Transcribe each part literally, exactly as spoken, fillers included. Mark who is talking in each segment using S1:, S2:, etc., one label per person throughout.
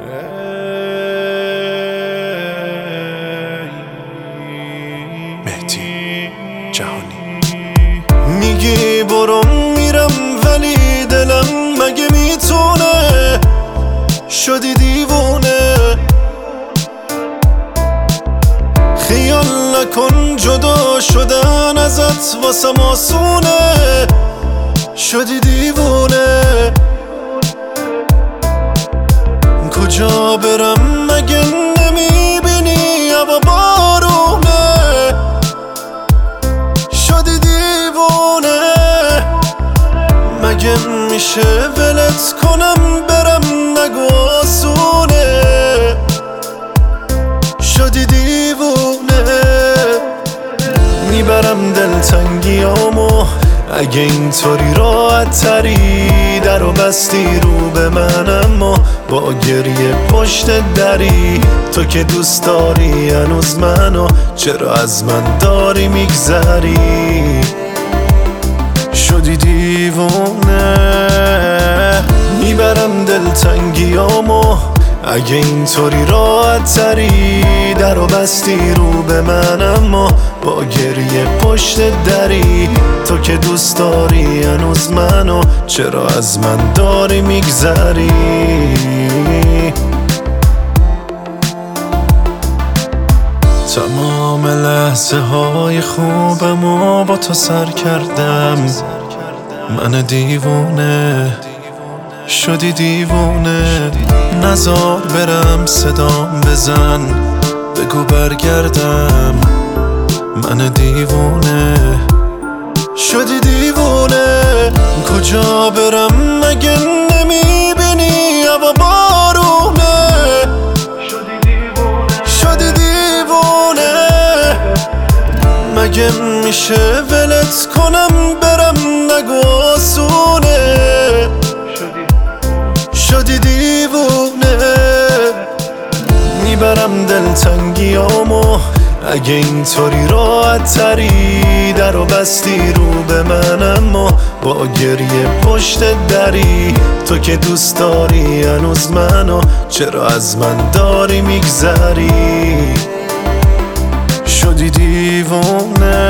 S1: مهدی جهانی.
S2: میگی برم میرم ولی دلم مگه میتونه، شدی دیوونه. خیال نکن جدا شدن ازت واسم آسونه، شدی دیوونه. کجا برم مگه نمیبینی هوا بارونه، شدی دیوونه. مگه میشه ولت کنم برم نگو آسونه، شدی دیوونه. میبرم دلتنگیامو اگه اینطوری راحت تری، در و بستی رو به من اما با گریه پشت دری. تو که دوست داری هنوز منو، چرا از من داری میگذری، شدی دیوونه. میبرم دلتنگیامو اگه اینطوری راحت تری، در و بستی رو به من اما با گریه پشت دری. تو که دوست داری هنوز منو، چرا از من داری میگذری. تمام لحظه های خوبمو با تو سر کردم، من دیوونه، شدی دیوونه. نزار برم صدام بزن، بگو برگردم، من دیوونه، شدی دیوونه. کجا برم مگه نمیبینی هوا بارونه، شدی دیوونه. مگه میشه ولت کنم برم نگو آسونه، شدی دیوونه. میبرم دلتنگیامو اگه اینطوری راحت تری، در و بستی رو به من اما با گریه پشت دری. تو که دوست داری هنوز منو، چرا از من داری میگذری، شدی دیوونه.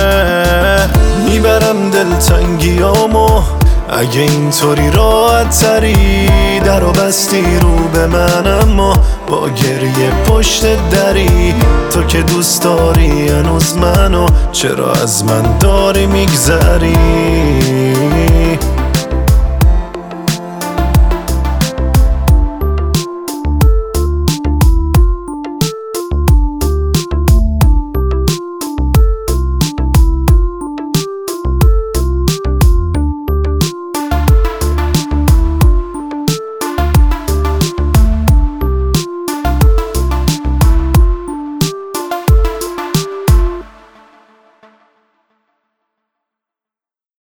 S2: میبرم دلتنگیامو اگه اینطوری راحت تری، در و بستی رو به من اما با گریه پشت دری. تو که دوست داری هنوز منو، چرا از من داری میگذری.